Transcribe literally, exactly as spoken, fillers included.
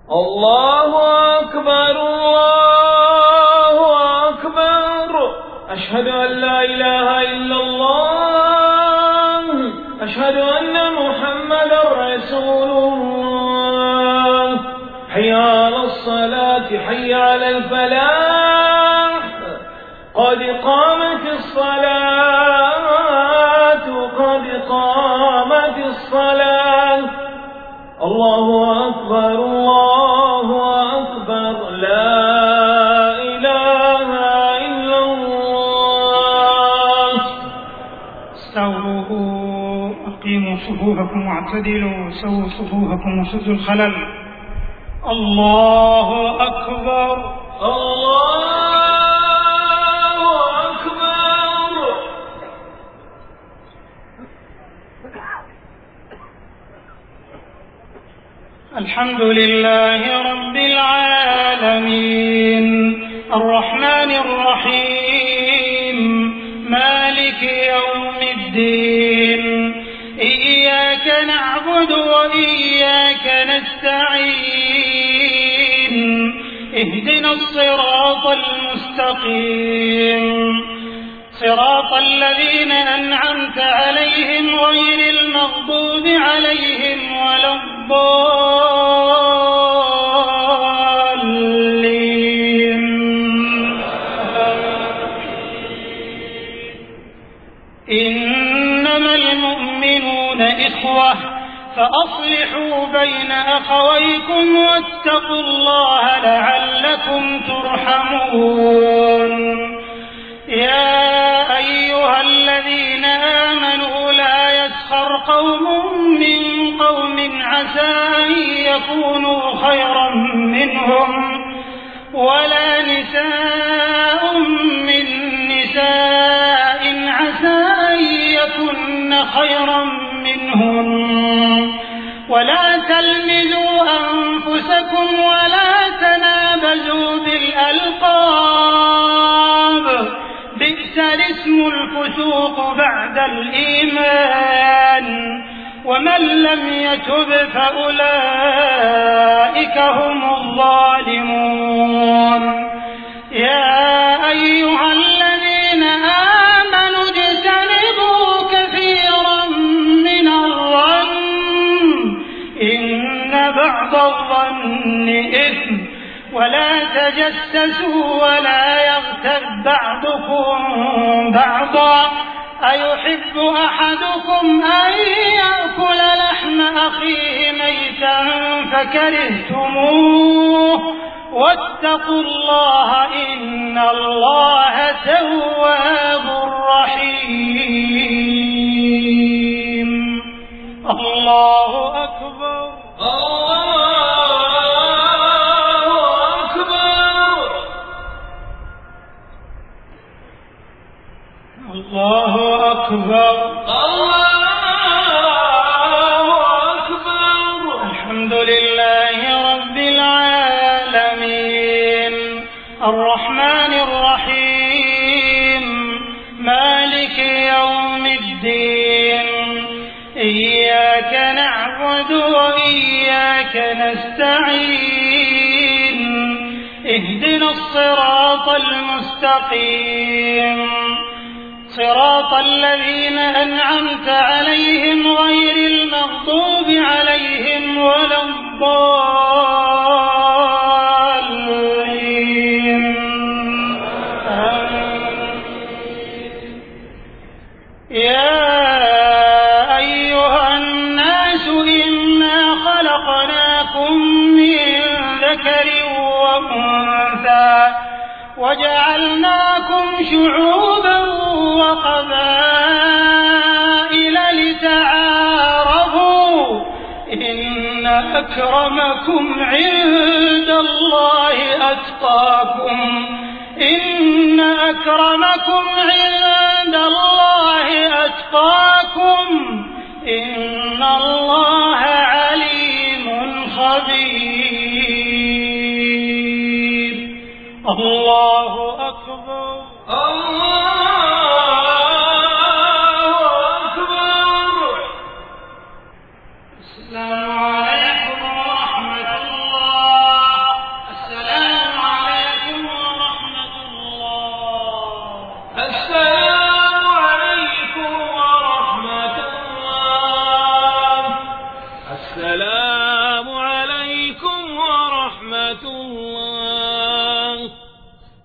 الله أكبر الله أكبر أشهد أن لا إله إلا الله أشهد أن محمدا رسول الله حي على الصلاة حي على الفلاح قد قامت الصلاة قد قامت الصلاة الله أكبر الله أكبر لا إله إلا الله. استووا أقيموا صفوفكم واعتدلوا سووا صفوفكم وسدوا الخلل. الله أكبر الله أكبر. الحمد لله رب العالمين الرحمن الرحيم مالك يوم الدين إياك نعبد وإياك نستعين اهدنا الصراط المستقيم صراط الذين أنعمت عليهم غير المغضوب عليهم ولا الضالين. إنما المؤمنون إخوة فأصلحوا بين أخويكم واتقوا الله لعلكم ترحمون. يا أيها الذين آمنوا لا يسخر قوم من قوم عسى أن يكونوا خيرا منهم ولا نساء من نساء عسى أن يكن خيرا منهم ولا تلمزوا أنفسكم ولا تنابزوا بالألقاب بئس الاسم الفسوق بعد الإيمان ومن لم يتب فأولئك هم الظالمون. يا أيها الذين آمنوا اجتنبوا كثيرا من الظن إن بعض الظن إثم ولا تجسسوا ولا يغتب بعضكم بعضا أيحب أحدكم أن يأكل لحم أخيه ميتا فكرهتموه واتقوا الله إن الله تواب رحيم. الله أكبر الله أكبر. الله أكبر الله أكبر. الحمد لله رب العالمين الرحمن الرحيم مالك يوم الدين إياك نعبد وإياك نستعين اهدنا الصراط المستقيم صراط الذين أنعمت عليهم غير المغضوب عليهم ولا الضالين. يا أيها الناس إنا خلقناكم من ذكر وأنثى وجعلناكم شعوبا وقبائل لتعارفوا إن أكرمكم عند الله أتقاكم إن أكرمكم عند الله أتقاكم إن الله عليم خبير. الله أكبر الله